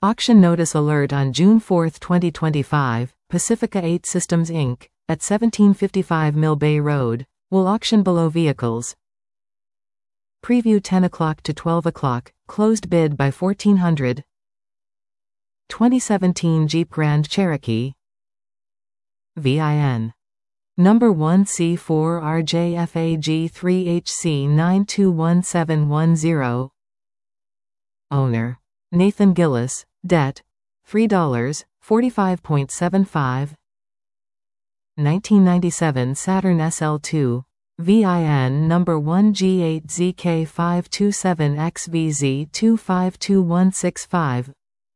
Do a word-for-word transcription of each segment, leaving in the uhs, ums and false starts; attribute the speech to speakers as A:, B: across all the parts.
A: Auction notice alert on June fourth twenty twenty-five, Pacifica eight Systems Incorporated, at seventeen fifty-five Mill Bay Road, will auction below vehicles. Preview ten o'clock to twelve o'clock, closed bid by fourteen hundred. twenty seventeen Jeep Grand Cherokee V I N number one C four R J F A G three H C nine two one seven one zero. Owner Nathan Gillis. Debt three dollars and forty-five cents seventy-five. nineteen ninety-seven Saturn S L two V I N number one G eight Z K five two seven X V Z two five two one six five.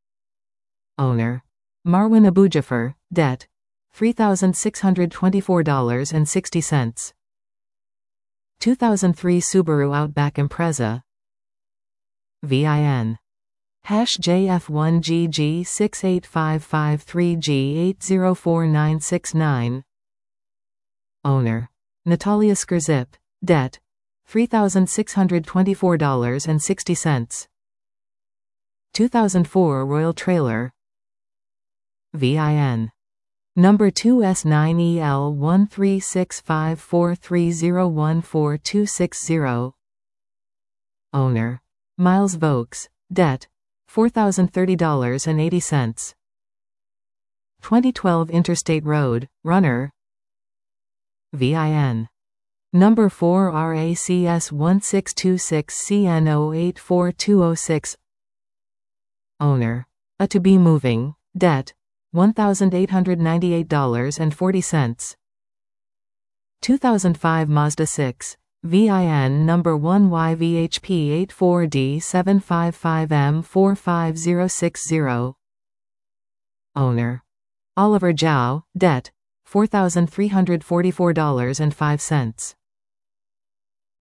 A: Owner Marwin Abujafar. Debt three thousand six hundred twenty-four dollars and sixty cents. two thousand three Subaru Outback Impreza V I N hash J F one G G six eight five five three G eight zero four nine six nine. Owner Natalia Skurzip. Debt three thousand six hundred twenty-four dollars and sixty cents. two thousand four Royal Trailer V I N number two S nine E L one three six five four three zero one four two six zero. Owner Miles Vokes. Debt four thousand thirty dollars and eighty cents. twenty twelve Interstate Road Runner V I N number four R A C S one six two six C N zero eight four two zero six. Owner A to be moving. Debt one thousand eight hundred ninety-eight dollars and forty cents. two thousand five Mazda six V I N number one Y V H P eight four D seven five five M four five zero six zero. Owner Oliver Zhao. Debt four thousand three hundred forty-four dollars and five cents.